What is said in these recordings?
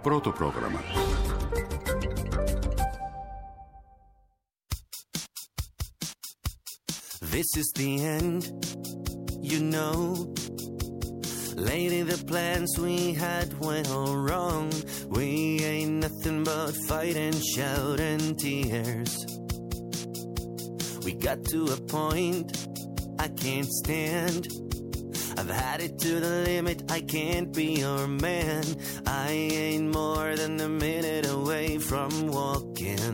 Πρώτο πρόγραμμα. This is the end, you know. Lately the plans we had went all wrong. We ain't nothing but fight and shout and tears. We got to a point I can't stand. I've had it to the limit, I can't be your man. I ain't more than a minute away from walking.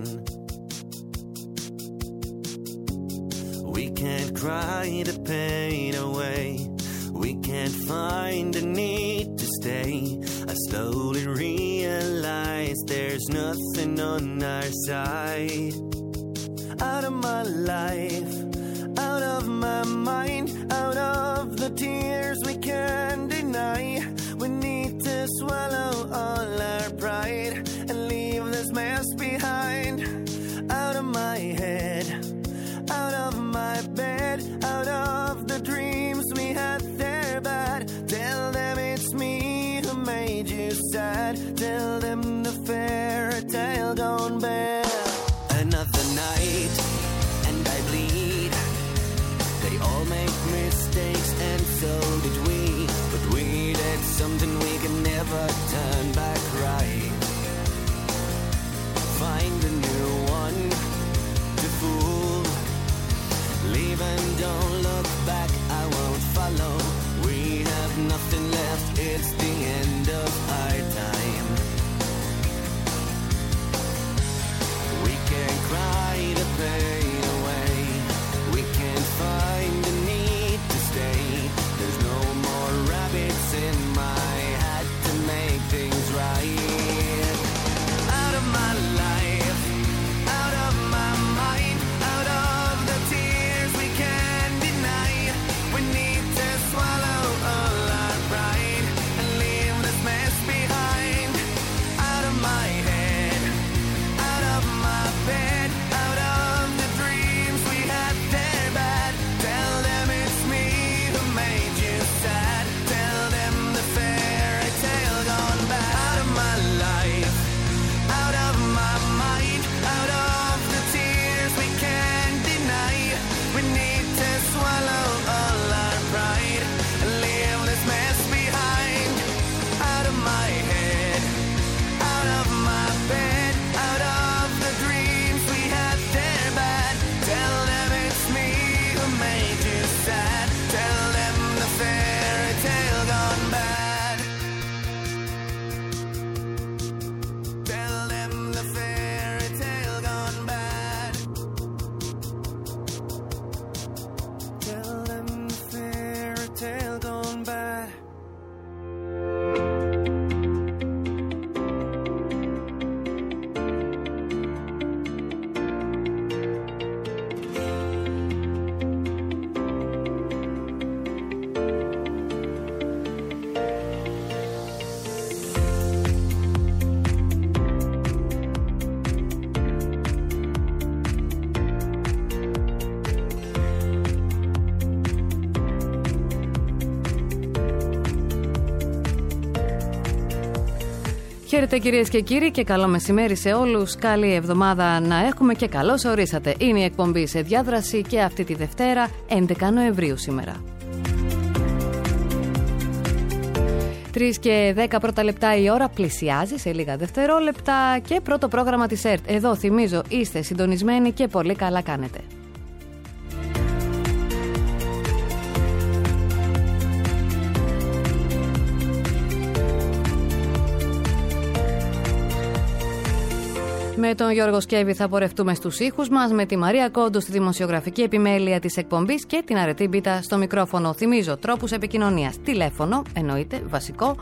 We can't cry the pain away. We can't find the need to stay. I slowly realize there's nothing on our side. Out of my life, out of my mind, out of the tears we can't deny. We need to swallow all our pride and leave this mess behind. Out of my head, out of my bed, out of the dreams we had there bad. Tell them it's me who made you sad. Tell them the fairy tale gone bad. Another night and I bleed. They all make mistakes and so did we. But we did something we can never turn back right. Find a new one to fool. Leave and don't look back, I won't follow. We have nothing left, it's the end of our time. We can't cry the pain away. We can't find the need to stay. There's no more rabbits in my hat to make things right. Out of my life, out of my mind, out of the tears we can't deny. We need to swallow all our pride and leave this mess behind. Out of my head, out of my bed, out of the dreams we had there bad. Tell them it's me who made you sad. Tell them the fairy tale gone bad. Out of my life, out of my mind, out of the tears we can't deny. We need to swallow all our pride and leave this mess behind. Out of my head, out of my bed, out of the dreams we had there bad. Tell them it's me who made you sad. Tell them the fairy tale gone bad. Tell them the fairy tale gone bad. Tell them the fairy tale gone bad. Χαίρετε κυρίες και κύριοι και καλό μεσημέρι σε όλους. Καλή εβδομάδα να έχουμε και καλώς ορίσατε. Είναι η εκπομπή σε διάδραση και αυτή τη Δευτέρα 11 Νοεμβρίου σήμερα. 3 και 10 πρώτα λεπτά η ώρα πλησιάζει σε λίγα δευτερόλεπτα και πρώτο πρόγραμμα της ΕΡΤ. Εδώ θυμίζω είστε συντονισμένοι και πολύ καλά κάνετε. Με τον Γιώργο Σκέβη θα πορευτούμε στους ήχους μας, με τη Μαρία Κόντου στη δημοσιογραφική επιμέλεια της εκπομπής και την Αρετή Μπίτα στο μικρόφωνο. Θυμίζω τρόπους επικοινωνίας. Τηλέφωνο, εννοείται, βασικό,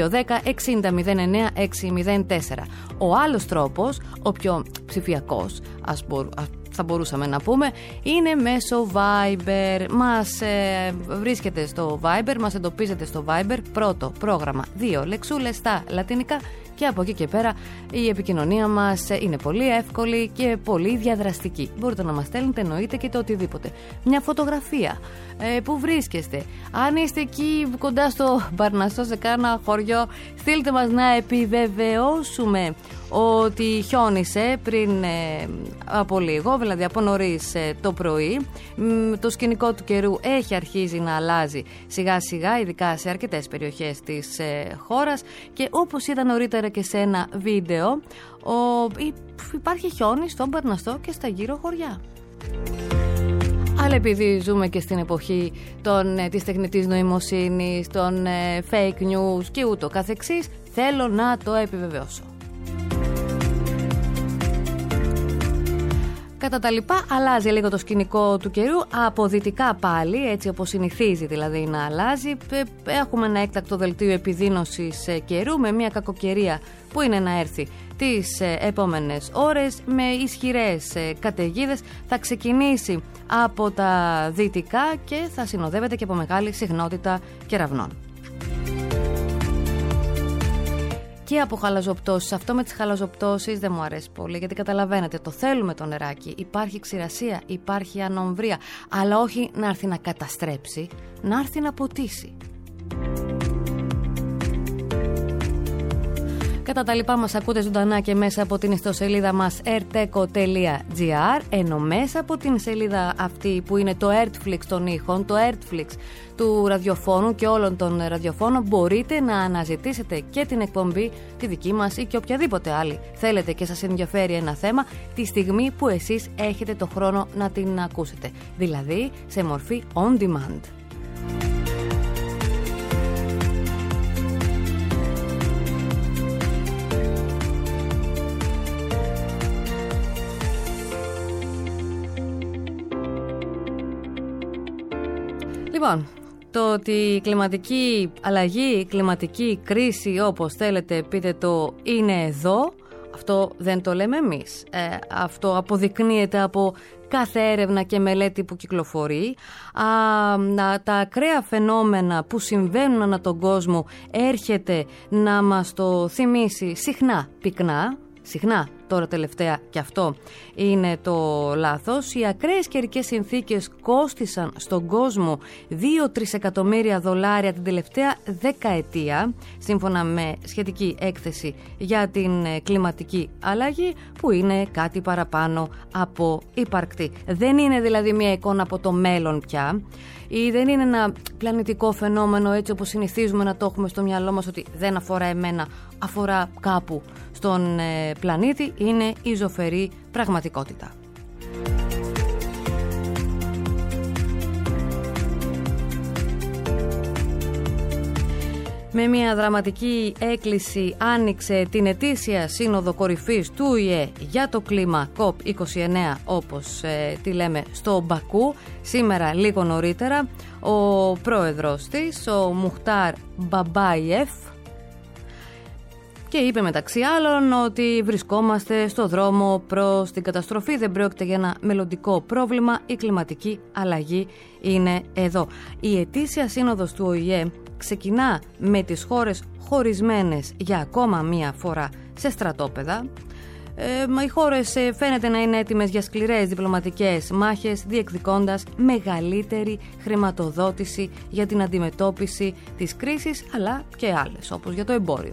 210-60-09-604. Ο άλλος τρόπος, ο πιο ψηφιακός, θα μπορούσαμε να πούμε, είναι μέσω Viber. Μας βρίσκεται στο Viber, μας εντοπίζετε στο Viber, πρώτο πρόγραμμα, 2 λεξούλες στα λατινικά και από εκεί και πέρα η επικοινωνία μας είναι πολύ εύκολη και πολύ διαδραστική. Μπορείτε να μας στέλνετε εννοείται και το οτιδήποτε. Μια φωτογραφία, που βρίσκεστε. Αν είστε εκεί κοντά στο Παρνασσό, σε κάνα χωριό, στείλτε μας να επιβεβαιώσουμε ότι χιόνισε πριν από λίγο, δηλαδή από νωρίς το πρωί. Το σκηνικό του καιρού έχει αρχίσει να αλλάζει σιγά σιγά, ειδικά σε αρκετές περιοχές της χώρας, και όπως είδα νωρίτερα και σε ένα βίντεο, υπάρχει χιόνι στον Παρνασσό και στα γύρω χωριά. Αλλά επειδή ζούμε και στην εποχή της τεχνητής νοημοσύνης, των fake news και ούτω καθεξής, θέλω να το επιβεβαιώσω. Κατά τα λοιπά, αλλάζει λίγο το σκηνικό του καιρού, από δυτικά πάλι, έτσι όπως συνηθίζει δηλαδή να αλλάζει. Έχουμε ένα έκτακτο δελτίο επιδείνωσης καιρού με μια κακοκαιρία που είναι να έρθει τις επόμενες ώρες με ισχυρές καταιγίδες. Θα ξεκινήσει από τα δυτικά και θα συνοδεύεται και από μεγάλη συχνότητα κεραυνών. Και από χαλαζοπτώσεις. Αυτό με τις χαλαζοπτώσεις δεν μου αρέσει πολύ, γιατί καταλαβαίνετε, το θέλουμε το νεράκι. Υπάρχει ξηρασία, υπάρχει ανομβρία, αλλά όχι να έρθει να καταστρέψει, να έρθει να ποτίσει. Κατά τα λοιπά μας ακούτε ζωντανά και μέσα από την ιστοσελίδα μας erteco.gr, ενώ μέσα από την σελίδα αυτή που είναι το Ertflix των ήχων, το Ertflix του ραδιοφώνου και όλων των ραδιοφώνων, μπορείτε να αναζητήσετε και την εκπομπή τη δική μας ή και οποιαδήποτε άλλη θέλετε και σας ενδιαφέρει ένα θέμα, τη στιγμή που εσείς έχετε το χρόνο να την ακούσετε, δηλαδή σε μορφή on demand. Λοιπόν, το ότι η κλιματική αλλαγή, η κλιματική κρίση, όπως θέλετε πείτε το, είναι εδώ, αυτό δεν το λέμε εμείς. Αυτό αποδεικνύεται από κάθε έρευνα και μελέτη που κυκλοφορεί. Τα ακραία φαινόμενα που συμβαίνουν ανά τον κόσμο έρχεται να μας το θυμίσει συχνά, πυκνά. Συχνά, τώρα τελευταία, και αυτό είναι το λάθος. Οι ακραίες καιρικές συνθήκες κόστισαν στον κόσμο 2-3 εκατομμύρια δολάρια την τελευταία δεκαετία, σύμφωνα με σχετική έκθεση για την κλιματική αλλαγή, που είναι κάτι παραπάνω από υπαρκτή. Δεν είναι δηλαδή μια εικόνα από το μέλλον πια, ή δεν είναι ένα πλανητικό φαινόμενο έτσι όπως συνηθίζουμε να το έχουμε στο μυαλό μας, ότι δεν αφορά εμένα, αφορά κάπου στον πλανήτη. Είναι η ζωφερή πραγματικότητα. Με μια δραματική έκκληση άνοιξε την ετήσια σύνοδο κορυφής του ΟΗΕ για το κλίμα COP29, όπως τη λέμε, στο Μπακού. Σήμερα λίγο νωρίτερα ο πρόεδρος της, ο Μουχτάρ Μπαμπάιεφ, και είπε μεταξύ άλλων ότι βρισκόμαστε στο δρόμο προς την καταστροφή. Δεν πρόκειται για ένα μελλοντικό πρόβλημα, η κλιματική αλλαγή είναι εδώ. Η ετήσια σύνοδος του ΟΗΕ ξεκινά με τις χώρες χωρισμένες για ακόμα μία φορά σε στρατόπεδα. Οι χώρες φαίνεται να είναι έτοιμες για σκληρές διπλωματικές μάχες, διεκδικώντας μεγαλύτερη χρηματοδότηση για την αντιμετώπιση της κρίσης, αλλά και άλλες, όπως για το εμπόριο.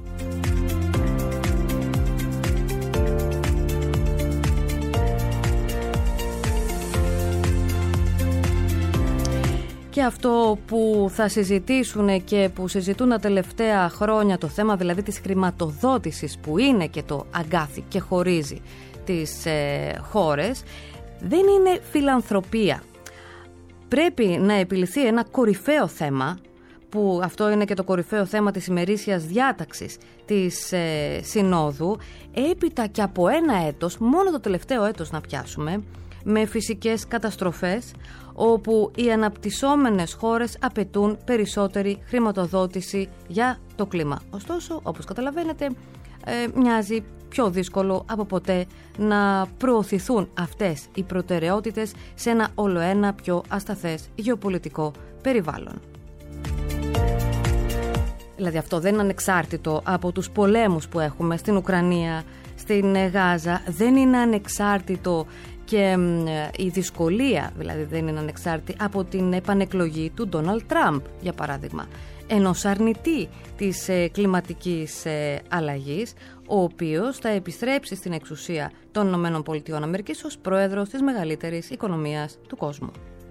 Και αυτό που θα συζητήσουν και που συζητούν τα τελευταία χρόνια, το θέμα δηλαδή της χρηματοδότησης, που είναι και το αγκάθι και χωρίζει τις χώρες, δεν είναι φιλανθρωπία. Πρέπει να επιληθεί ένα κορυφαίο θέμα, που αυτό είναι και το κορυφαίο θέμα της ημερήσιας διάταξης της Συνόδου, έπειτα και από ένα έτος, μόνο το τελευταίο έτος να πιάσουμε, με φυσικές καταστροφές, όπου οι αναπτυσσόμενες χώρες απαιτούν περισσότερη χρηματοδότηση για το κλίμα. Ωστόσο, όπως καταλαβαίνετε, μοιάζει πιο δύσκολο από ποτέ να προωθηθούν αυτές οι προτεραιότητες σε ένα ολοένα πιο ασταθές γεωπολιτικό περιβάλλον. Δηλαδή αυτό δεν είναι ανεξάρτητο από τους πολέμους που έχουμε στην Ουκρανία, στην Γάζα, δεν είναι ανεξάρτητο και η δυσκολία, δηλαδή δεν είναι ανεξάρτητη από την επανεκλογή του Ντόναλντ Τραμπ, για παράδειγμα, ενός αρνητή της κλιματικής αλλαγής, ο οποίος θα επιστρέψει στην εξουσία των ΗΠΑ ως πρόεδρος της μεγαλύτερης οικονομίας του κόσμου.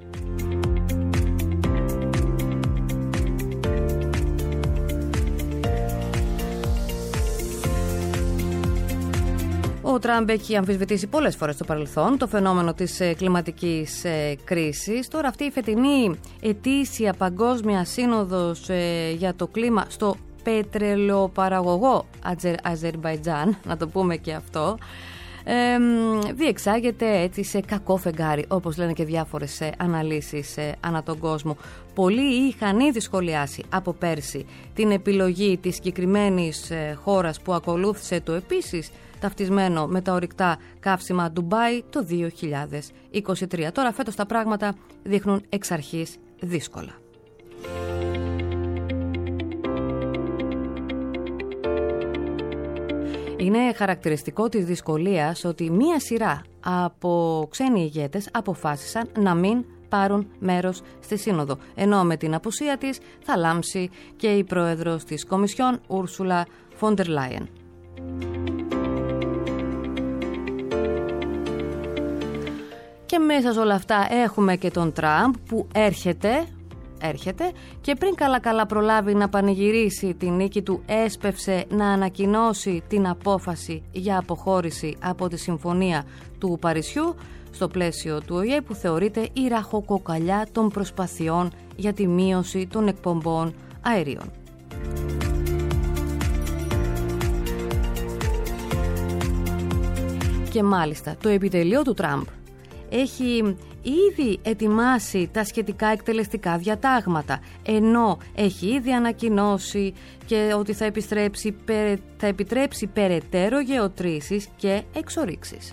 Ο Τραμπ έχει αμφισβητήσει πολλές φορές στο παρελθόν το φαινόμενο της κλιματικής κρίσης. Τώρα αυτή η φετινή ετήσια παγκόσμια σύνοδος για το κλίμα στο πετρελαιοπαραγωγό Αζερμπαϊτζάν, να το πούμε και αυτό, διεξάγεται έτσι σε κακό φεγγάρι, όπως λένε και διάφορες αναλύσεις ανά τον κόσμο. Πολλοί είχαν ήδη σχολιάσει από πέρσι την επιλογή της συγκεκριμένης χώρας που ακολούθησε το επίσης ταυτισμένο με τα ορυκτά καύσιμα Ντουμπάι το 2023. Τώρα φέτος τα πράγματα δείχνουν εξ αρχής δύσκολα. Είναι χαρακτηριστικό της δυσκολίας ότι μία σειρά από ξένοι ηγέτες αποφάσισαν να μην πάρουν μέρος στη Σύνοδο, ενώ με την απουσία της θα λάμψει και η πρόεδρος της Κομισιόν, Ούρσουλα Φόντερ Λάιεν. Και μέσα σε όλα αυτά έχουμε και τον Τραμπ που έρχεται και πριν καλά προλάβει να πανηγυρίσει την νίκη του, έσπευσε να ανακοινώσει την απόφαση για αποχώρηση από τη Συμφωνία του Παρισιού στο πλαίσιο του ΟΗΕ, που θεωρείται η ραχοκοκαλιά των προσπαθειών για τη μείωση των εκπομπών αερίων. Και μάλιστα το επιτελείο του Τραμπ έχει ήδη ετοιμάσει τα σχετικά εκτελεστικά διατάγματα, ενώ έχει ήδη ανακοινώσει και ότι θα επιτρέψει περαιτέρω γεωτρήσεις και εξορίξεις.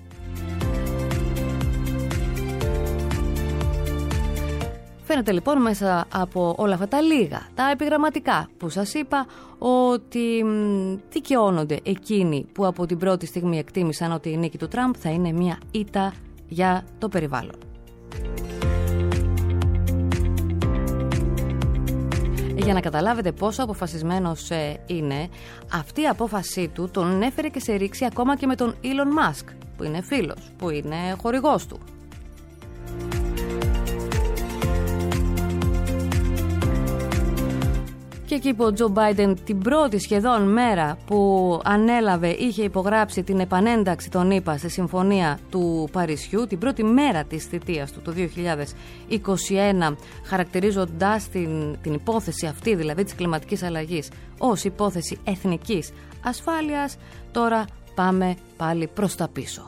Φαίνεται λοιπόν μέσα από όλα αυτά τα λίγα, τα επιγραμματικά που σας είπα, ότι δικαιώνονται εκείνοι που από την πρώτη στιγμή εκτίμησαν ότι η νίκη του Τραμπ θα είναι μια ήττα για το περιβάλλον. Για να καταλάβετε πόσο αποφασισμένος είναι, αυτή η απόφασή του τον έφερε και σε ρήξη ακόμα και με τον Elon Musk, που είναι φίλος, που είναι χορηγός του. Και εκεί που ο Τζο Μπάιντεν την πρώτη σχεδόν μέρα που ανέλαβε είχε υπογράψει την επανένταξη των ΗΠΑ στη Συμφωνία του Παρισιού, την πρώτη μέρα της θητείας του το 2021, χαρακτηρίζοντας την υπόθεση αυτή, δηλαδή της κλιματικής αλλαγής, ως υπόθεση εθνικής ασφάλειας, τώρα πάμε πάλι προς τα πίσω.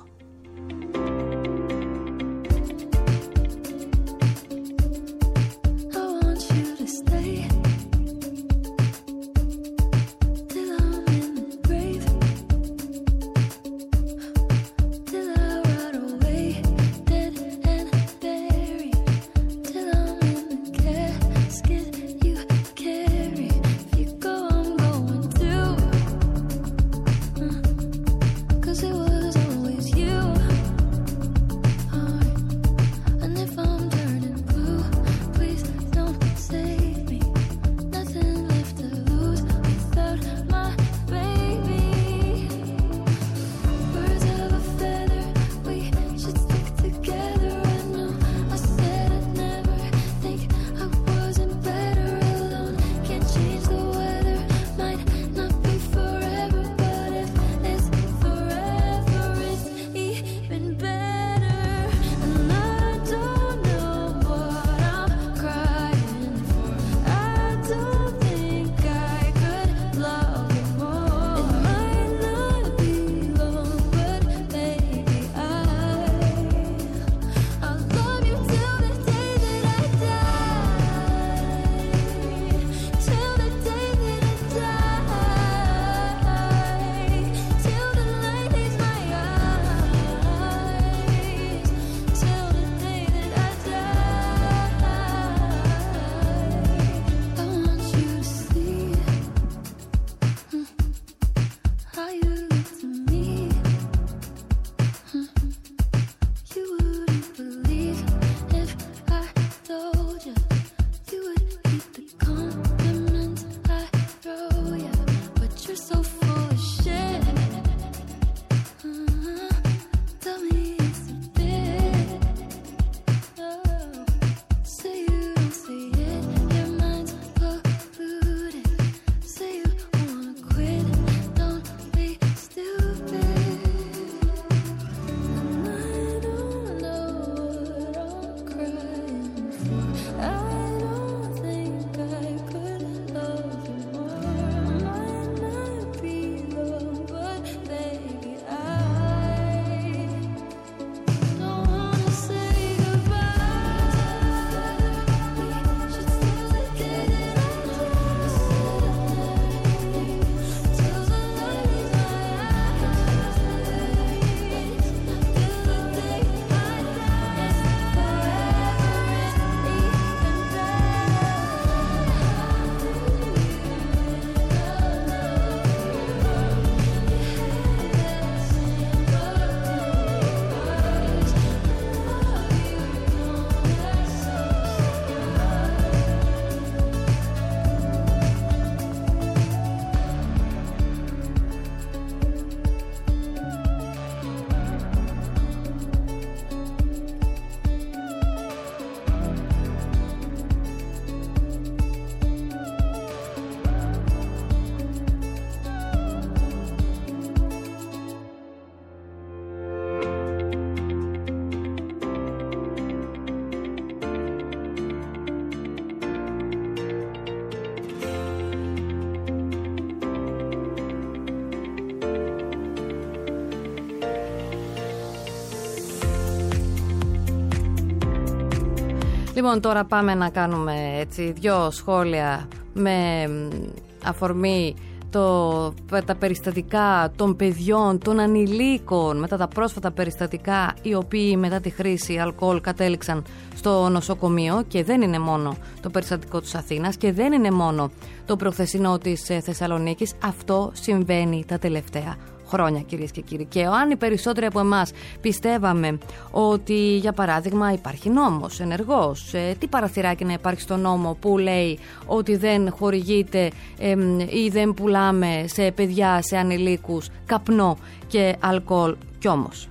It was always you. Λοιπόν, τώρα πάμε να κάνουμε έτσι 2 σχόλια με αφορμή τα περιστατικά των παιδιών, των ανηλίκων, μετά τα πρόσφατα περιστατικά οι οποίοι μετά τη χρήση αλκοόλ κατέληξαν στο νοσοκομείο, και δεν είναι μόνο το περιστατικό της Αθήνας και δεν είναι μόνο το προχθεσινό της Θεσσαλονίκης. Αυτό συμβαίνει τα τελευταία χρόνια, κυρίες και κύριοι. Και αν οι περισσότεροι από εμάς πιστεύαμε ότι, για παράδειγμα, υπάρχει νόμος ενεργός, τι παραθυράκι να υπάρχει στο νόμο που λέει ότι δεν χορηγείται ή δεν πουλάμε σε παιδιά, σε ανηλίκους, καπνό και αλκοόλ, κι όμως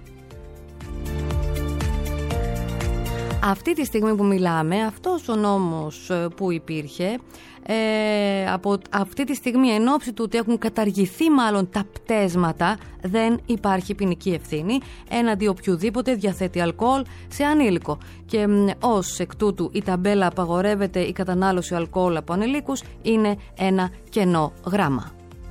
αυτή τη στιγμή που μιλάμε, αυτός ο νόμος που υπήρχε, από αυτή τη στιγμή, εν ώψη του ότι έχουν καταργηθεί μάλλον τα πτέσματα, δεν υπάρχει ποινική ευθύνη έναντι οποιοδήποτε διαθέτει αλκοόλ σε ανήλικο. Και ως εκ τούτου η ταμπέλα απαγορεύεται η κατανάλωση αλκοόλ από ανηλίκους είναι ένα κενό γράμμα.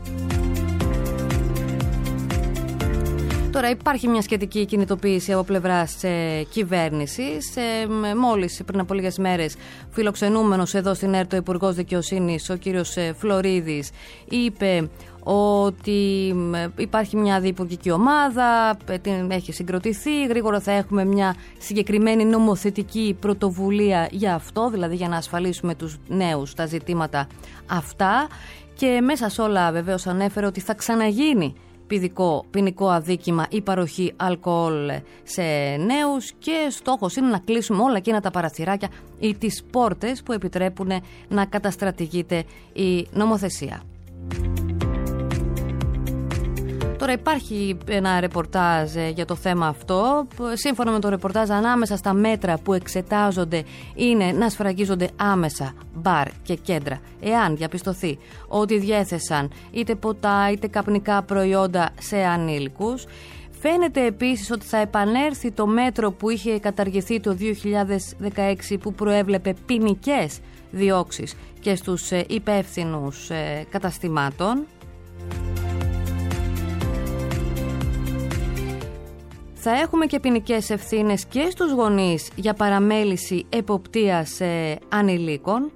Τώρα υπάρχει μια σχετική κινητοποίηση από πλευράς κυβέρνησης. Μόλις πριν από λίγες μέρες, φιλοξενούμενος εδώ στην ΕΡΤ ο Υπουργός Δικαιοσύνης, ο κύριος Φλωρίδης, είπε ότι υπάρχει μια διυπουργική ομάδα, έχει συγκροτηθεί, γρήγορα θα έχουμε μια συγκεκριμένη νομοθετική πρωτοβουλία για αυτό, δηλαδή για να ασφαλίσουμε τους νέους τα ζητήματα αυτά. Και μέσα σε όλα βεβαίως ανέφερε ότι θα ξαναγίνει ποινικό αδίκημα η παροχή αλκοόλ σε νέους, και στόχος είναι να κλείσουμε όλα εκείνα τα παραθυράκια ή τις πόρτες που επιτρέπουν να καταστρατηγείται η νομοθεσία. Τώρα υπάρχει ένα ρεπορτάζ για το θέμα αυτό. Σύμφωνα με το ρεπορτάζ, ανάμεσα στα μέτρα που εξετάζονται είναι να σφραγίζονται άμεσα μπαρ και κέντρα, εάν διαπιστωθεί ότι διέθεσαν είτε ποτά είτε καπνικά προϊόντα σε ανήλικους. Φαίνεται επίσης ότι θα επανέλθει το μέτρο που είχε καταργηθεί το 2016, που προέβλεπε ποινικές διώξεις και στους υπεύθυνους καταστημάτων. Θα έχουμε και ποινικές ευθύνες και στους γονείς για παραμέληση εποπτείας ανηλίκων.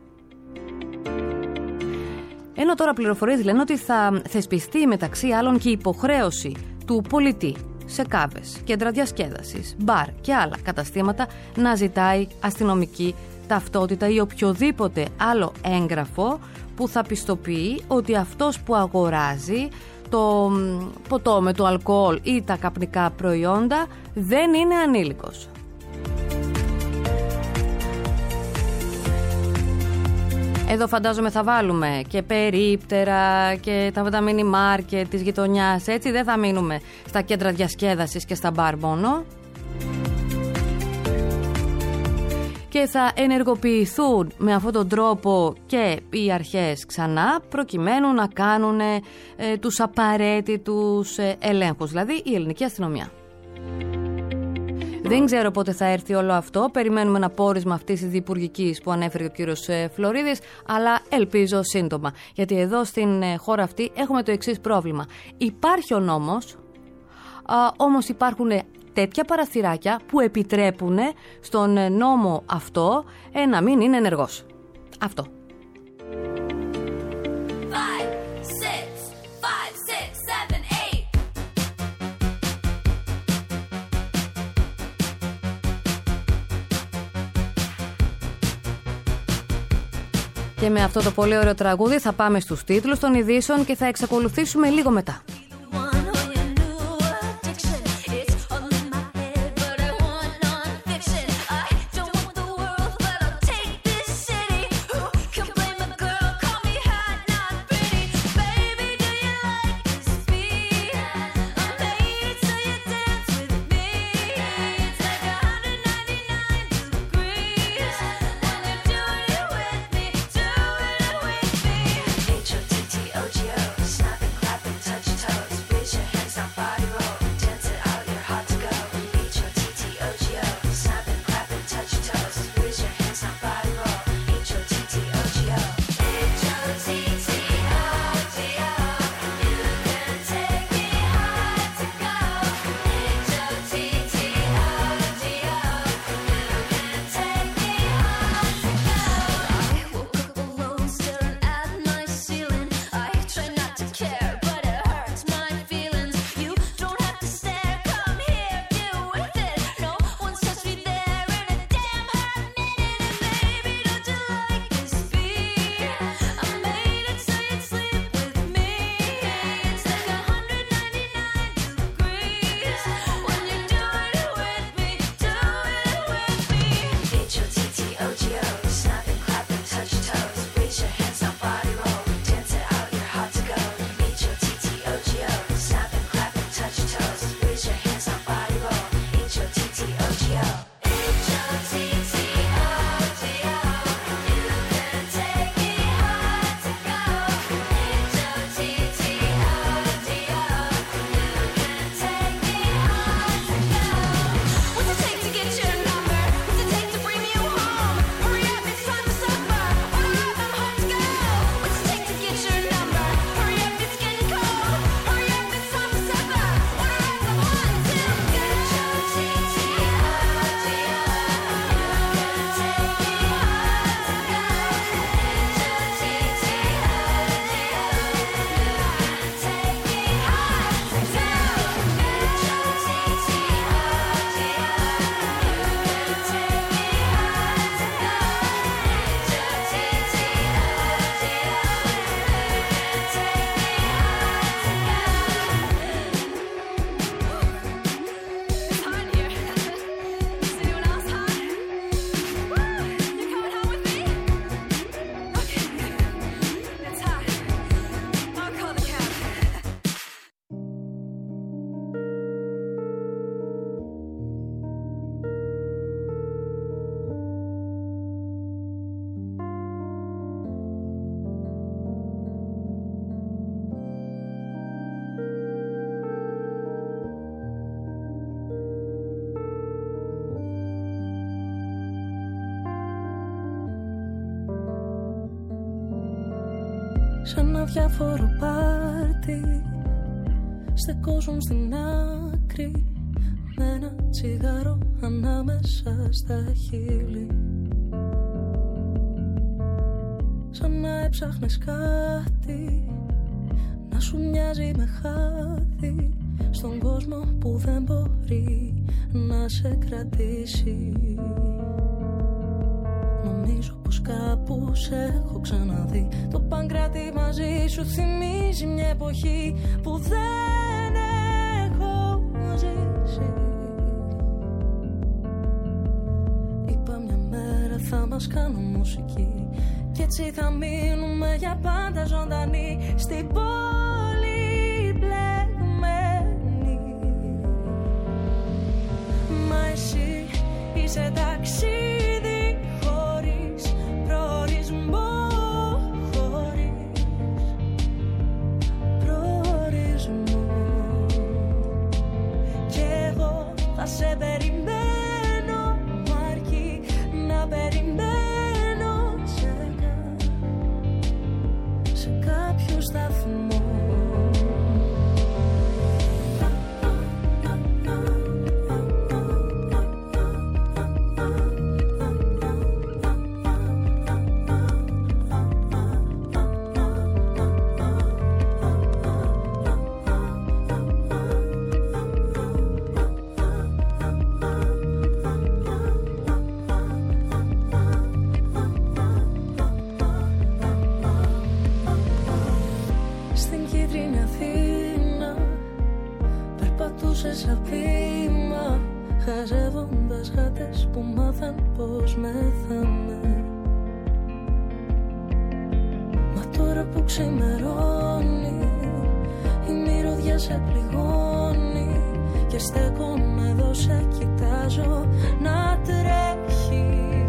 Ενώ τώρα πληροφορίες λένε ότι θα θεσπιστεί μεταξύ άλλων και υποχρέωση του πολιτή σε κάβες, κέντρα διασκέδασης, μπαρ και άλλα καταστήματα να ζητάει αστυνομική ταυτότητα ή οποιοδήποτε άλλο έγγραφο που θα πιστοποιεί ότι αυτός που αγοράζει το ποτό με το αλκοόλ ή τα καπνικά προϊόντα δεν είναι ανήλικος. Εδώ φαντάζομαι θα βάλουμε και περίπτερα και τα μίνι μάρκετ της γειτονιάς, έτσι δεν θα μείνουμε στα κέντρα διασκέδασης και στα μπαρ μόνο. Και θα ενεργοποιηθούν με αυτόν τον τρόπο και οι αρχές ξανά, προκειμένου να κάνουν τους απαραίτητους ελέγχους, δηλαδή η ελληνική αστυνομία. Δεν ξέρω πότε θα έρθει όλο αυτό, περιμένουμε ένα πόρισμα αυτής της διυπουργικής που ανέφερε ο κύριος Φλωρίδης, αλλά ελπίζω σύντομα, γιατί εδώ στην χώρα αυτή έχουμε το εξής πρόβλημα. Υπάρχει ο νόμος, όμως υπάρχουν τέτοια παραθυράκια που επιτρέπουν στον νόμο αυτό να μην είναι ενεργός. Αυτό. 5, 6, 5, 6, 7, 8. Και με αυτό το πολύ ωραίο τραγούδι θα πάμε στους τίτλους των ειδήσεων και θα εξακολουθήσουμε λίγο μετά. Touch your Σ' ένα διάφορο πάρτι, στεκόζουν στην άκρη με ένα τσιγάρο ανάμεσα στα χείλη. Σαν να έψαχνες κάτι να σου μοιάζει με χάδι στον κόσμο που δεν μπορεί να σε κρατήσει. Νομίζω πως κάπου σε έχω ξαναδεί. Το Παγκράτη μαζί σου θυμίζει μια εποχή που δεν έχω ζήσει. Είπα μια μέρα θα μας κάνω μουσική κι έτσι θα μείνουμε για πάντα ζωντανοί στην πόλη μπλεγμένη. Μα εσύ είσαι ταξίδι χωρίς προορισμό, χωρίς προορισμό. Κι εγώ θα σε περιμένω, αρκεί να περιμένω σε κάποιο σταθμό. Σαν βήμα, χαζεύοντας γάτες που μάθαν πως μεθάμε. Μα τώρα που ξημερώνει η μυρωδιά σε πληγώνει και στέκομαι εδώ σε κοιτάζω να τρέχεις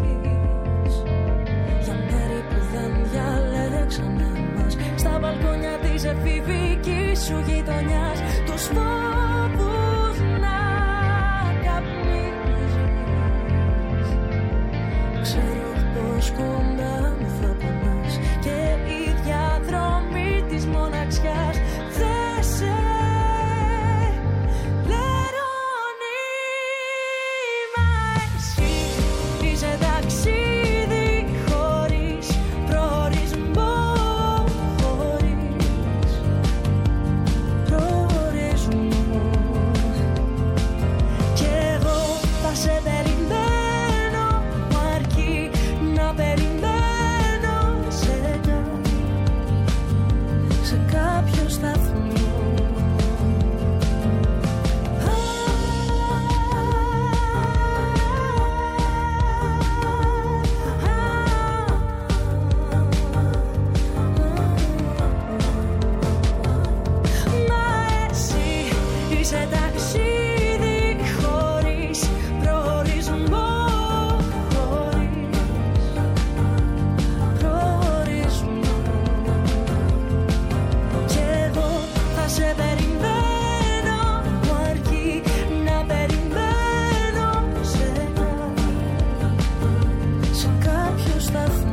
για μέρη που δεν διαλέξανε μας, στα μπαλκόνια της εφηβικής σου γειτονιάς, τους φόβους να καπνίζεις. Ξέρω πως κοντά μου θα πονάς και η διαδρομή της μοναξιάς δεν σε λερώνει. Μα εσύ είσαι ταξίδι χωρίς προορισμό, χωρίς προορισμό. Κι εγώ θα σε περιμένω, αρκεί να περιμένω σε κάποιο σταθμό. Μα εσύ είσαι ταξίδι χωρίς προορισμό, χωρίς προορισμό. Κι εγώ θα σε περιμένω, μου αρκεί να περιμένω σε κάποιο σταθμό.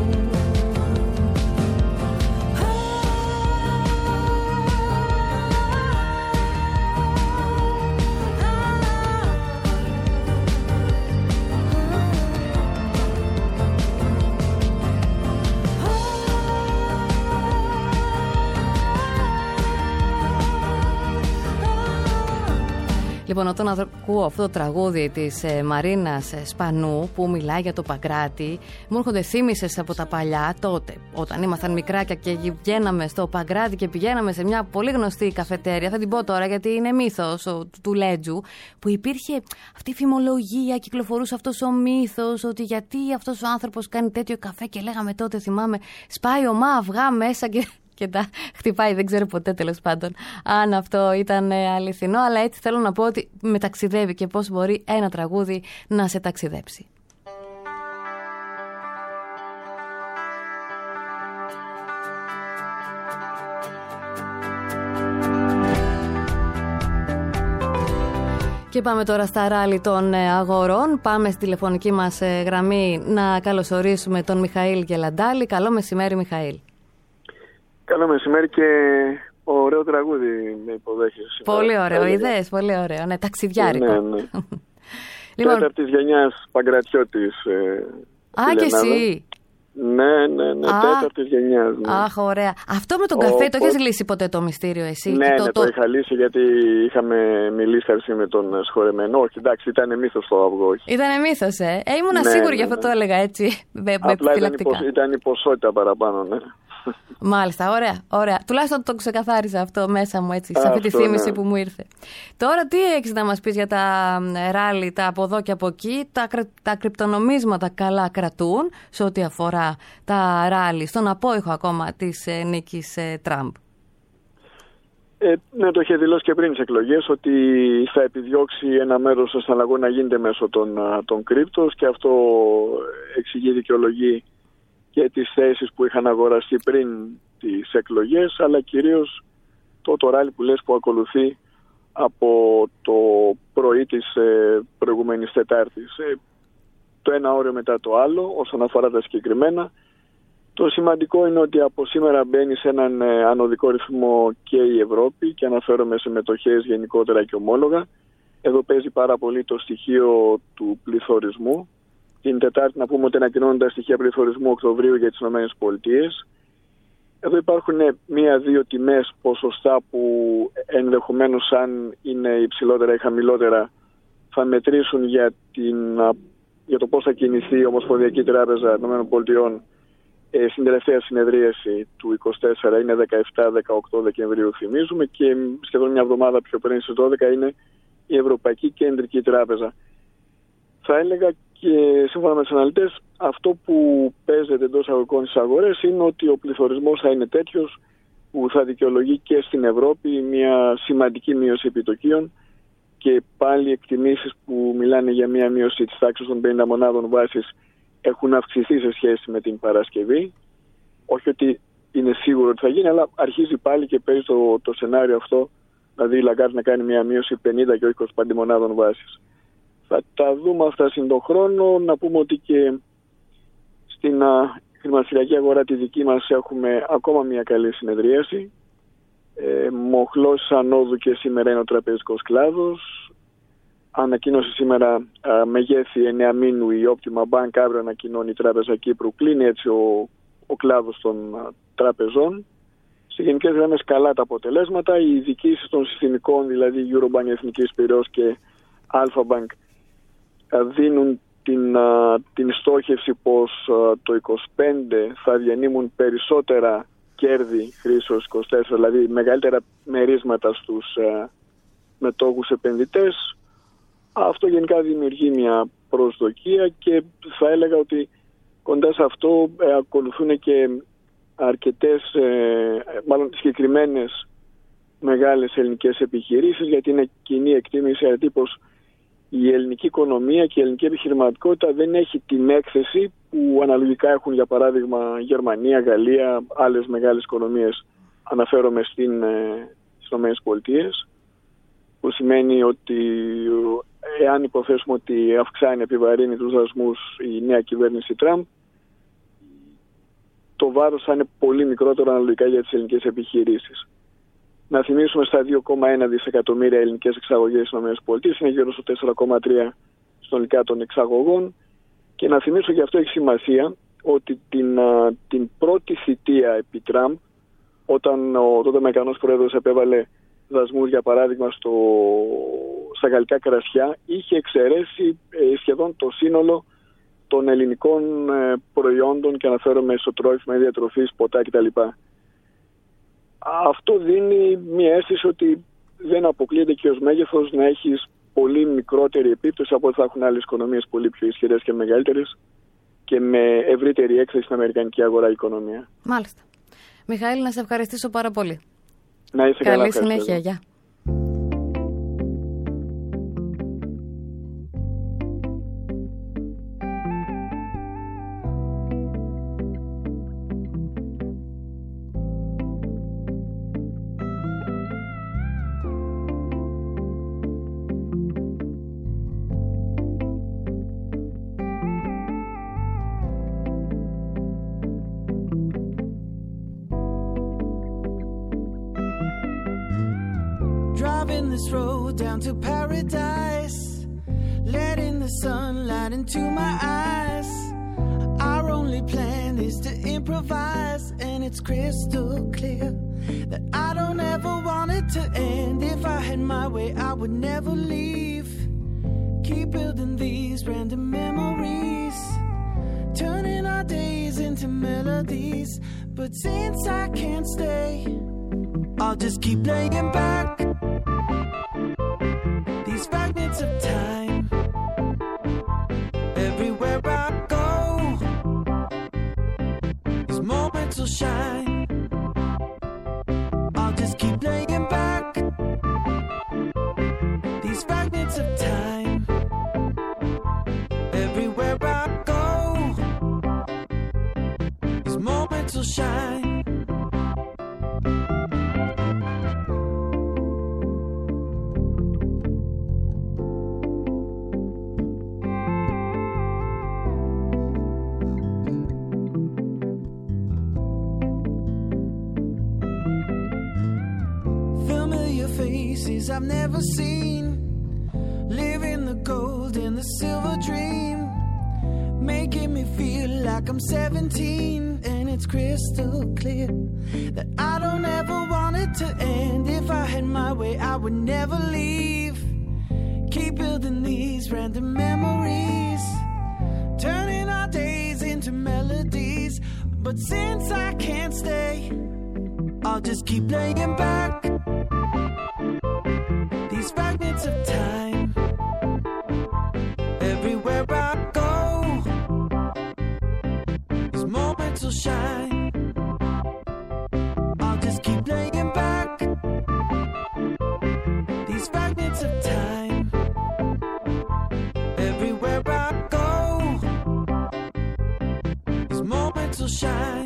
Λοιπόν, όταν ακούω αυτό το τραγούδι της Μαρίνας Σπανού που μιλάει για το Παγκράτη, μου έρχονται θύμησες από τα παλιά τότε, όταν ήμασταν μικράκια και βγαίναμε στο Παγκράτη και πηγαίναμε σε μια πολύ γνωστή καφετέρια. Θα την πω τώρα γιατί είναι μύθος του Λέτζου, που υπήρχε αυτή η φημολογία, κυκλοφορούσε αυτός ο μύθος ότι γιατί αυτός ο άνθρωπος κάνει τέτοιο καφέ, και λέγαμε τότε, θυμάμαι, σπάει ομά αυγά μέσα και τα χτυπάει, δεν ξέρω ποτέ τέλος πάντων αν αυτό ήταν αληθινό, αλλά έτσι θέλω να πω ότι με ταξιδεύει και πώς μπορεί ένα τραγούδι να σε ταξιδέψει. Και πάμε τώρα στα ράλι των αγορών. Πάμε στη τηλεφωνική μας γραμμή να καλωσορίσουμε τον Μιχαήλ Γελαντάλη. Καλό μεσημέρι, Μιχαήλ. Καλό μεσημέρι και ωραίο τραγούδι με υποδέχεσαι. Πολύ ωραίο, είδες, πολύ ωραίο. Ναι, ταξιδιάρικο. Ναι. Λοιπόν, τέταρτης γενιάς Παγκρατιώτης. Και εσύ. Ναι, τέταρτης γενιάς. Ναι. Αχ, ωραία. Αυτό με τον καφέ το έχεις λύσει ποτέ το μυστήριο εσύ? Ναι, το είχα λύσει γιατί είχαμε μιλήσει με τον σχορεμένο. Όχι, εντάξει, ήταν μύθος το αυγό. Ήταν μύθος, ήμουν σίγουρη, γι' αυτό το έλεγα έτσι. Απλά ήταν η ποσότητα παραπάνω, ναι. Μάλιστα, ωραία. Τουλάχιστον το ξεκαθάρισα αυτό μέσα μου, έτσι, σε αυτή τη θύμηση που μου ήρθε. Τώρα τι έχεις να μας πεις για τα ράλι, τα από εδώ και από εκεί? Τα κρυπτονομίσματα καλά κρατούν σε ό,τι αφορά τα ράλι, στον απόϊχο ακόμα της νίκης Τραμπ? Ναι, το είχε δηλώσει και πριν τις εκλογές ότι θα επιδιώξει ένα μέρος των συναλλαγών να γίνεται μέσω των κρύπτος, και αυτό εξηγεί, δικαιολογεί και τις θέσεις που είχαν αγοραστεί πριν τις εκλογές, αλλά κυρίως το ράλι που λες που ακολουθεί από το πρωί της προηγούμενης Τετάρτης. Το ένα όριο μετά το άλλο όσον αφορά τα συγκεκριμένα. Το σημαντικό είναι ότι από σήμερα μπαίνει σε έναν ανωδικό ρυθμό και η Ευρώπη, και αναφέρομαι σε μετοχές γενικότερα και ομόλογα. Εδώ παίζει πάρα πολύ το στοιχείο του πληθωρισμού. Την Τετάρτη να πούμε ότι ανακοινώνουν τα στοιχεία πληθωρισμού Οκτωβρίου για τις ΗΠΑ. Εδώ υπάρχουν 1-2 τιμές ποσοστά που ενδεχομένως, αν είναι υψηλότερα ή χαμηλότερα, θα μετρήσουν για το πώς θα κινηθεί η Ομοσπονδιακή Τράπεζα ΗΠΑ στην τελευταία συνεδρίαση του 24. Είναι 17-18 Δεκεμβρίου, θυμίζουμε, και σχεδόν μια εβδομάδα πιο πριν, στις 12, είναι η Ευρωπαϊκή Κεντρική Τράπεζα. Θα έλεγα, και σύμφωνα με τους αναλυτές, αυτό που παίζεται εντός αγωγικών στις αγορές είναι ότι ο πληθωρισμός θα είναι τέτοιος που θα δικαιολογεί και στην Ευρώπη μια σημαντική μείωση επιτοκίων, και πάλι εκτιμήσεις που μιλάνε για μια μείωση της τάξης των 50 μονάδων βάσης έχουν αυξηθεί σε σχέση με την Παρασκευή. Όχι ότι είναι σίγουρο ότι θα γίνει, αλλά αρχίζει πάλι και παίζει το σενάριο αυτό, δηλαδή η Λαγκάρντ να κάνει μια μείωση 50 και όχι 25 μονάδων βάσης. Θα τα δούμε αυτά συν τον χρόνο. Να πούμε ότι και στην χρηματιστηριακή αγορά τη δική μας έχουμε ακόμα μια καλή συνεδρίαση. Μοχλός ανόδου και σήμερα είναι ο τραπεζικός κλάδος. Ανακοίνωσε σήμερα μεγέθη 9 μήνου η Optima Bank, αύριο ανακοινώνει η Τράπεζα Κύπρου. Κλείνει έτσι ο κλάδος των τραπεζών. Σε γενικές γραμμές καλά τα αποτελέσματα. Οι διοικήσεις των συστημικών, δηλαδή Eurobank, Εθνικής Πυραιός και Alpha Bank, δίνουν την στόχευση πως το 25 θα διανύμουν περισσότερα κέρδη χρήσεως 24, δηλαδή μεγαλύτερα μερίσματα στους μετόχους επενδυτές. Αυτό γενικά δημιουργεί μια προσδοκία, και θα έλεγα ότι κοντά σε αυτό ακολουθούν και αρκετές, μάλλον συγκεκριμένες μεγάλες ελληνικές επιχειρήσεις, γιατί είναι κοινή εκτίμηση γιατί πως η ελληνική οικονομία και η ελληνική επιχειρηματικότητα δεν έχει την έκθεση που αναλογικά έχουν, για παράδειγμα, Γερμανία, Γαλλία, άλλες μεγάλες οικονομίες. Αναφέρομαι στις ΗΠΑ, που σημαίνει ότι εάν υποθέσουμε ότι αυξάνει, επιβαρύνει τους δασμούς η νέα κυβέρνηση Τραμπ, το βάρος θα είναι πολύ μικρότερο αναλογικά για τις ελληνικές επιχειρήσεις. Να θυμίσουμε στα 2,1 δισεκατομμύρια ελληνικές εξαγωγές στις ΗΠΑ, είναι γύρω στο 4,3 συνολικά των εξαγωγών, και να θυμίσω, και αυτό έχει σημασία, ότι την πρώτη θητεία επί Τραμπ, όταν ο τότε Αμερικανός Πρόεδρος επέβαλε δασμούς, για παράδειγμα στα γαλλικά κρασιά, είχε εξαιρέσει σχεδόν το σύνολο των ελληνικών προϊόντων, και αναφέρομαι στο τρόφιμα, διατροφής, ποτά κτλ. Αυτό δίνει μια αίσθηση ότι δεν αποκλείεται και ως μέγεθος να έχεις πολύ μικρότερη επίπτωση από ό,τι θα έχουν άλλες οικονομίες πολύ πιο ισχυρές και μεγαλύτερες και με ευρύτερη έκθεση στην αμερικανική αγορά οικονομία. Μάλιστα. Μιχαήλ, να σε ευχαριστήσω πάρα πολύ. Να είσαι καλά. Καλή συνέχεια. Γεια. Driving this road down to paradise, letting the sunlight into my eyes. Our only plan is to improvise, and it's crystal clear that I don't ever want it to end. If I had my way, I would never leave. Keep building these random memories, turning our days into melodies. But since I can't stay, I'll just keep laying back these fragments of time. Everywhere I go, these moments will shine. I'll just keep laying back these fragments of time. Everywhere I go, these moments will shine. Faces I've never seen, living the gold in the silver dream, making me feel like I'm 17. And it's crystal clear that I don't ever want it to end. If I had my way, I would never leave. Keep building these random memories, turning our days into melodies. But since I can't stay, I'll just keep laying back these fragments of time. Everywhere I go, these moments will shine. I'll just keep laying back these fragments of time. Everywhere I go, these moments will shine.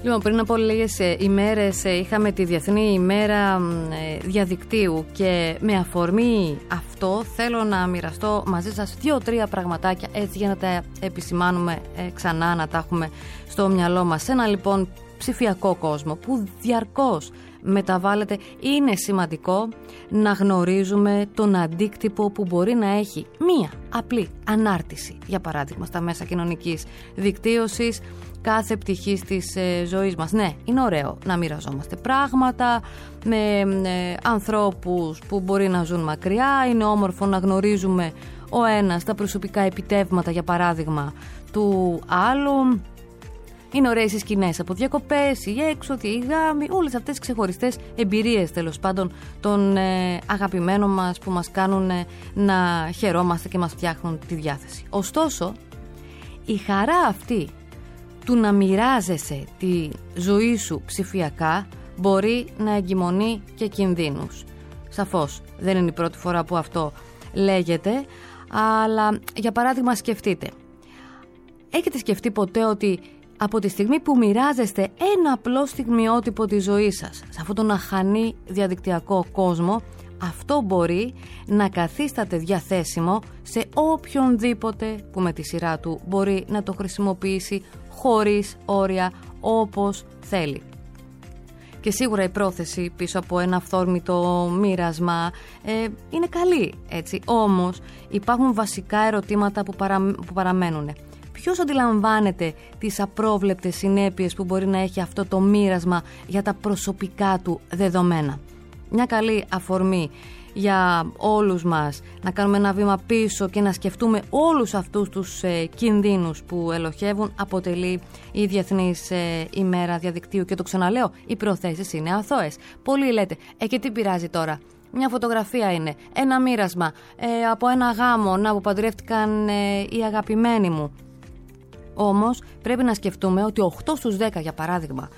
Λοιπόν, πριν από λίγες ημέρες είχαμε τη Διεθνή ημέρα διαδικτύου και με αφορμή αυτό θέλω να μοιραστώ μαζί σας 2-3 πραγματάκια έτσι για να τα επισημάνουμε ξανά, να τα έχουμε στο μυαλό μας. Σε ένα λοιπόν ψηφιακό κόσμο που διαρκώς μεταβάλλεται, είναι σημαντικό να γνωρίζουμε τον αντίκτυπο που μπορεί να έχει μία απλή ανάρτηση, για παράδειγμα στα μέσα κοινωνικής δικτύωσης, κάθε πτυχής της ζωής μας. Ναι, είναι ωραίο να μοιραζόμαστε πράγματα με ανθρώπους που μπορεί να ζουν μακριά, είναι όμορφο να γνωρίζουμε ο ένας τα προσωπικά επιτεύγματα, για παράδειγμα, του άλλου. Είναι ωραίες οι σκηνές από διακοπές, οι έξοδοι, οι γάμοι, όλες αυτές οι ξεχωριστές εμπειρίες τέλος πάντων των αγαπημένων μας που μας κάνουν να χαιρόμαστε και μας φτιάχνουν τη διάθεση. Ωστόσο, η χαρά αυτή του να μοιράζεσαι τη ζωή σου ψηφιακά μπορεί να εγκυμονεί και κινδύνους. Σαφώς δεν είναι η πρώτη φορά που αυτό λέγεται, αλλά για παράδειγμα σκεφτείτε. Έχετε σκεφτεί ποτέ ότι από τη στιγμή που μοιράζεστε ένα απλό στιγμιότυπο της ζωής σας σε αυτόν τον αχανή διαδικτυακό κόσμο, αυτό μπορεί να καθίσταται διαθέσιμο σε οποιονδήποτε που με τη σειρά του μπορεί να το χρησιμοποιήσει χωρίς όρια, όπως θέλει. Και σίγουρα η πρόθεση πίσω από ένα αυθόρμητο μοίρασμα είναι καλή, έτσι. Όμως υπάρχουν βασικά ερωτήματα που παραμένουν. Ποιος αντιλαμβάνεται τις απρόβλεπτες συνέπειες που μπορεί να έχει αυτό το μοίρασμα για τα προσωπικά του δεδομένα? Μια καλή αφορμή για όλους μας να κάνουμε ένα βήμα πίσω και να σκεφτούμε όλους αυτούς τους κινδύνους που ελοχεύουν αποτελεί η Διεθνής ημέρα διαδικτύου. Και το ξαναλέω, οι προθέσεις είναι αθώες. Πολλοί λέτε, και τι πειράζει τώρα? Μια φωτογραφία είναι, ένα μοίρασμα από ένα γάμο, να που παντρεύτηκαν οι αγαπημένοι μου. Όμως πρέπει να σκεφτούμε ότι 8 στους 10 για παράδειγμα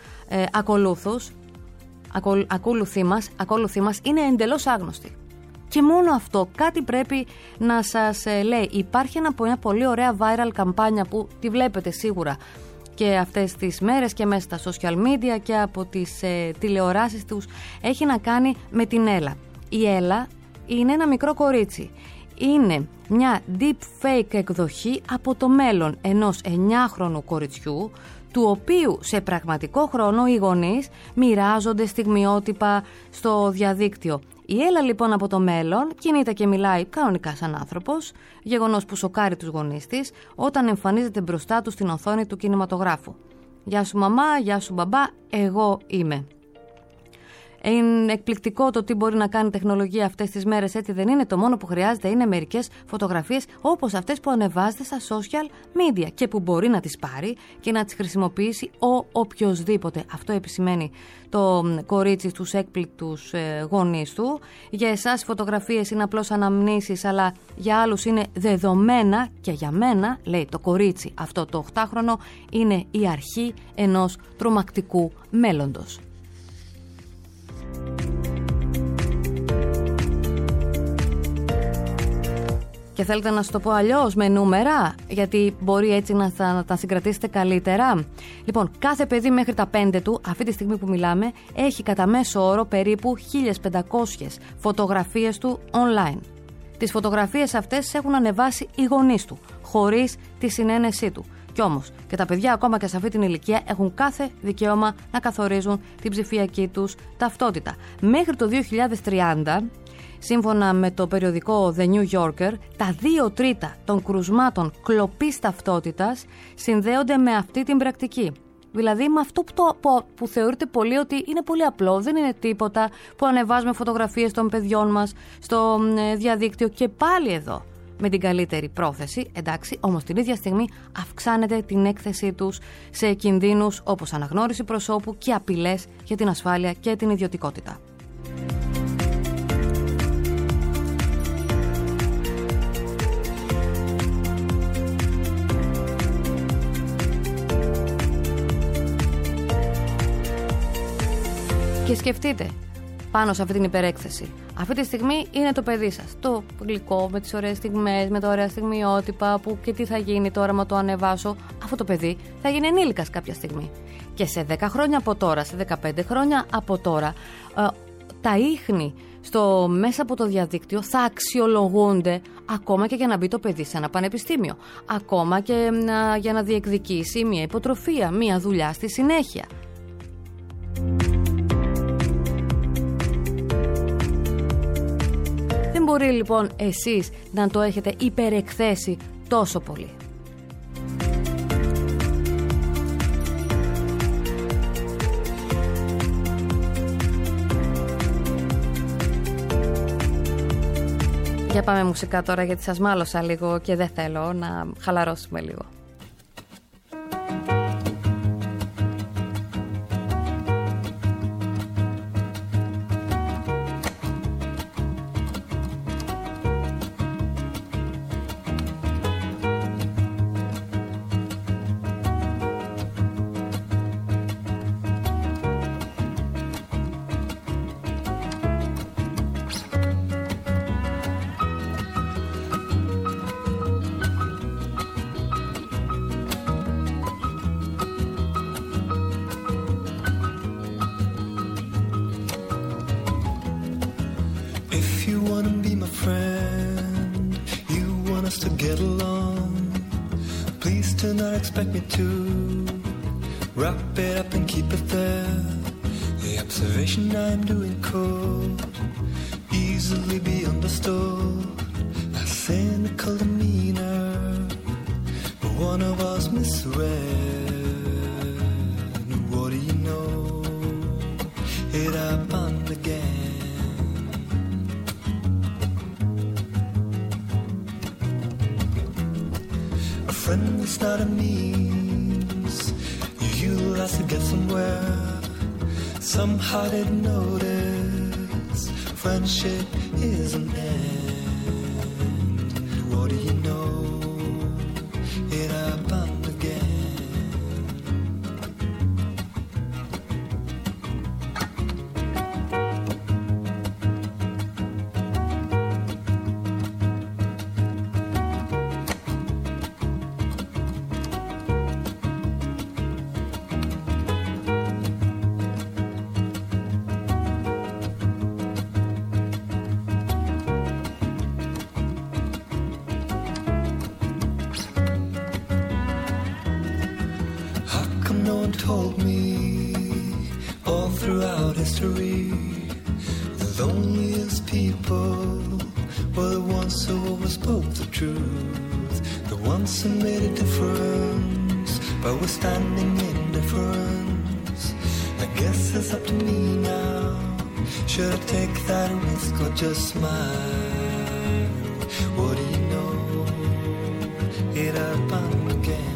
ακόλουθοί μας είναι εντελώς άγνωστοι. Και μόνο αυτό κάτι πρέπει να σας λέει. Υπάρχει μια πολύ ωραία viral καμπάνια που τη βλέπετε σίγουρα και αυτές τις μέρες και μέσα στα social media και από τις τηλεοράσεις τους. Έχει να κάνει με την Έλα. Η Έλα είναι ένα μικρό κορίτσι. Είναι μια deep fake εκδοχή από το μέλλον ενός 9χρονου κοριτσιού, του οποίου σε πραγματικό χρόνο οι γονείς μοιράζονται στιγμιότυπα στο διαδίκτυο. Η Έλα λοιπόν από το μέλλον κινείται και μιλάει κανονικά σαν άνθρωπος, γεγονός που σοκάρει τους γονείς της όταν εμφανίζεται μπροστά του στην οθόνη του κινηματογράφου. «Γεια σου μαμά, γεια σου μπαμπά, εγώ είμαι». Είναι εκπληκτικό το τι μπορεί να κάνει η τεχνολογία αυτές τις μέρες, έτσι δεν είναι? Το μόνο που χρειάζεται είναι μερικές φωτογραφίες όπως αυτές που ανεβάζετε στα social media και που μπορεί να τις πάρει και να τις χρησιμοποιήσει οποιοσδήποτε. Αυτό επισημαίνει το κορίτσι στους έκπληκτους γονείς του. Για εσάς οι φωτογραφίες είναι απλώς αναμνήσεις, αλλά για άλλους είναι δεδομένα και για μένα, λέει το κορίτσι αυτό το 8χρονο, είναι η αρχή ενός τρομακτικού μέλλοντος. Και θέλετε να σας το πω αλλιώς, με νούμερα, γιατί μπορεί έτσι να τα συγκρατήσετε καλύτερα? Λοιπόν, κάθε παιδί μέχρι τα 5 του, αυτή τη στιγμή που μιλάμε, έχει κατά μέσο όρο περίπου 1500 φωτογραφίες του online. Τις φωτογραφίες αυτές έχουν ανεβάσει οι γονείς του, χωρίς τη συνένεσή του. Κι όμως και τα παιδιά ακόμα και σε αυτή την ηλικία έχουν κάθε δικαίωμα να καθορίζουν την ψηφιακή τους ταυτότητα. Μέχρι το 2030, σύμφωνα με το περιοδικό The New Yorker, τα 2/3 των κρουσμάτων κλοπής ταυτότητας συνδέονται με αυτή την πρακτική. Δηλαδή με αυτό που θεωρείται πολύ ότι είναι πολύ απλό, δεν είναι τίποτα, που ανεβάζουμε φωτογραφίες των παιδιών μας στο διαδίκτυο και πάλι εδώ με την καλύτερη πρόθεση, εντάξει, όμως την ίδια στιγμή αυξάνεται την έκθεσή τους σε κινδύνους όπως αναγνώριση προσώπου και απειλές για την ασφάλεια και την ιδιωτικότητα. Και σκεφτείτε, πάνω σε αυτή την υπερέκθεση. Αυτή τη στιγμή είναι το παιδί σας. Το γλυκό, με τις ωραίες στιγμές, με τα ωραία στιγμιότυπα, που και τι θα γίνει τώρα με το ανεβάσω. Αυτό το παιδί θα γίνει ενήλικας κάποια στιγμή. Και σε 10 χρόνια από τώρα, σε 15 χρόνια από τώρα, τα ίχνη μέσα από το διαδίκτυο θα αξιολογούνται ακόμα και για να μπει το παιδί σε ένα πανεπιστήμιο. Ακόμα και για να διεκδικήσει μια υποτροφία, μια δουλειά στη συνέχεια. Δεν μπορεί λοιπόν εσείς να το έχετε υπερεκθέσει τόσο πολύ. Για πάμε μουσικά τώρα, γιατί σας μάλωσα λίγο και δεν θέλω να χαλαρώσουμε λίγο. Expect me to wrap it up and keep it there. The observation I'm doing could easily be understood. A cynical demeanor, but one of us misread. What do you know? It happened again. A friend is not a means you'll have to get somewhere. Somehow they'd notice friendship is an end. What do you know? It happened again. Told me all throughout history, the loneliest people were the ones who always spoke the truth, the ones who made a difference by withstanding indifference. I guess it's up to me now. Should I take that risk or just smile? What do you know? It happened again.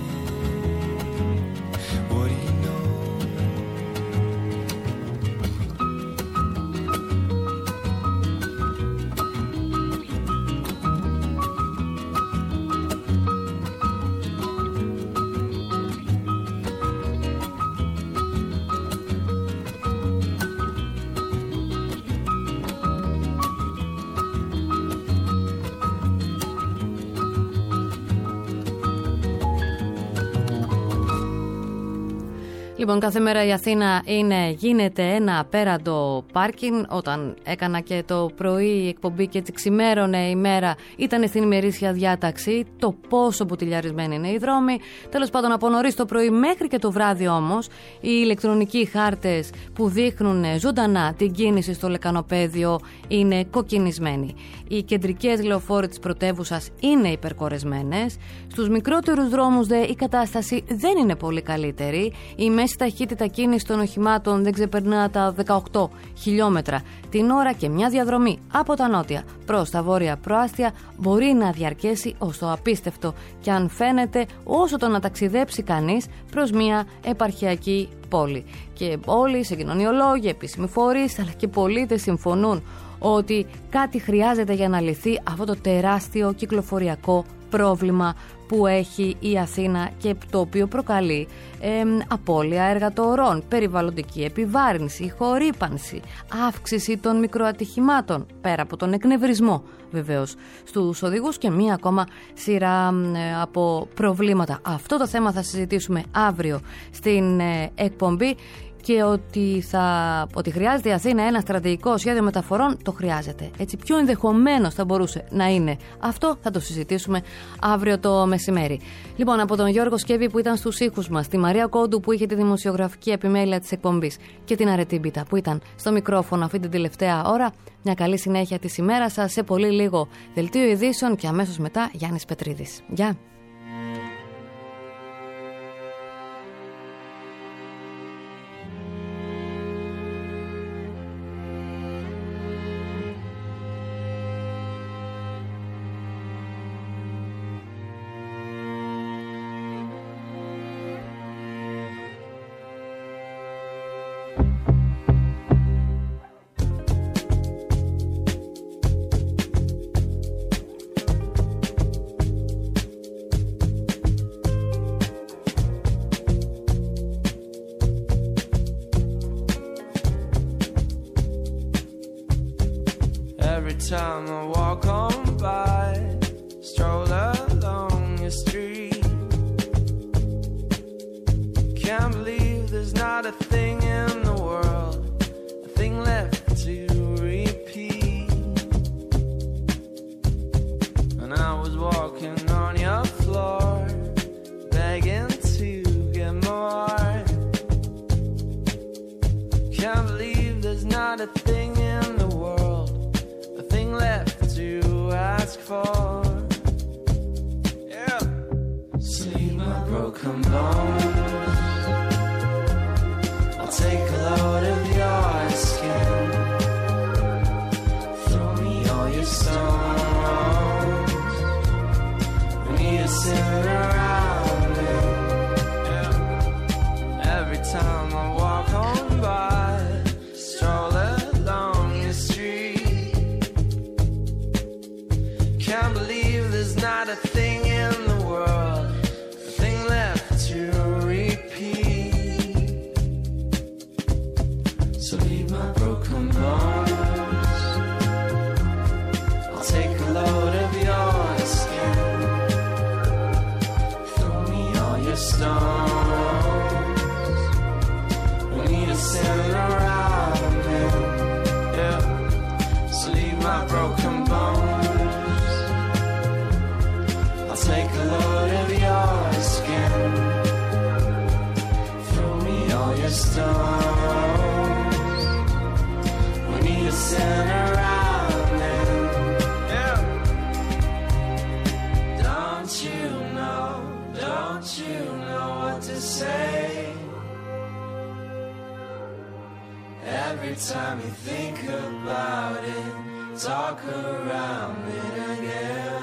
Λοιπόν, κάθε μέρα η Αθήνα γίνεται ένα απέραντο πάρκινγκ. Όταν έκανα και το πρωί εκπομπή και έτσι ξημέρωνε η μέρα, ήταν στην ημερήσια διάταξη το πόσο μπουτιλιαρισμένοι είναι οι δρόμοι. Τέλος πάντων, από νωρίς το πρωί μέχρι και το βράδυ όμως, οι ηλεκτρονικοί χάρτες που δείχνουν ζωντανά την κίνηση στο λεκανοπέδιο είναι κοκκινισμένοι. Οι κεντρικές λεωφόροι της πρωτεύουσας είναι υπερκορεσμένες. Στους μικρότερους δρόμους η κατάσταση δεν είναι πολύ καλύτερη. Η μέση ταχύτητα κίνηση των οχημάτων δεν ξεπερνά τα 18 χιλιόμετρα την ώρα και μια διαδρομή από τα νότια προς τα βόρεια προάστια μπορεί να διαρκέσει ως το απίστευτο, και αν φαίνεται όσο το να ταξιδέψει κανείς προς μια επαρχιακή πόλη. Και όλοι, συγκοινωνιολόγοι, επίσημοι φορείς αλλά και πολίτες συμφωνούν ότι κάτι χρειάζεται για να λυθεί αυτό το τεράστιο κυκλοφοριακό πρόβλημα που έχει η Αθήνα και το οποίο προκαλεί απώλεια εργατορών, περιβαλλοντική επιβάρυνση, χορύπανση, αύξηση των μικροατυχημάτων, πέρα από τον εκνευρισμό βεβαίως στους οδηγούς και μία ακόμα σειρά από προβλήματα. Αυτό το θέμα θα συζητήσουμε αύριο στην εκπομπή. Και ότι χρειάζεται η Αθήνα ένα στρατηγικό σχέδιο μεταφορών, το χρειάζεται. Έτσι, ποιο ενδεχομένως θα μπορούσε να είναι αυτό, θα το συζητήσουμε αύριο το μεσημέρι. Λοιπόν, από τον Γιώργο Σκέβη που ήταν στους ήχους μας, τη Μαρία Κόντου που είχε τη δημοσιογραφική επιμέλεια της εκπομπής και την Αρετή Μπίτα που ήταν στο μικρόφωνο αυτή την τελευταία ώρα, μια καλή συνέχεια της ημέρας σας. Σε πολύ λίγο δελτίο ειδήσεων και αμέσως μετά Γιάννης Πετρίδης. Γεια! Time I walk on by, stroll along your street. Can't believe there's not a thing in the world, a thing left to repeat. And I was walking on your floor, begging to get more. Can't believe there's not a thing in the world, left to ask for. Yeah. See my broken bones, I'll take a load of your skin. Throw me all your stones, we need to sit around it. Yeah. Every time I walk on by, stroll along your street. Can't believe there's not a thing in the world, a thing left to repeat. So leave my broken bones, I'll take a load of your skin. Throw me all your stones, we need to sit around it. Yeah. So leave my broken bones, take a load of your skin. Throw me all your stones, we need to sit around them. Yeah. Don't you know what to say? Every time you think about it, talk around it again.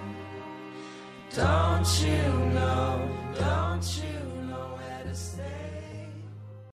Don't you know where to stay?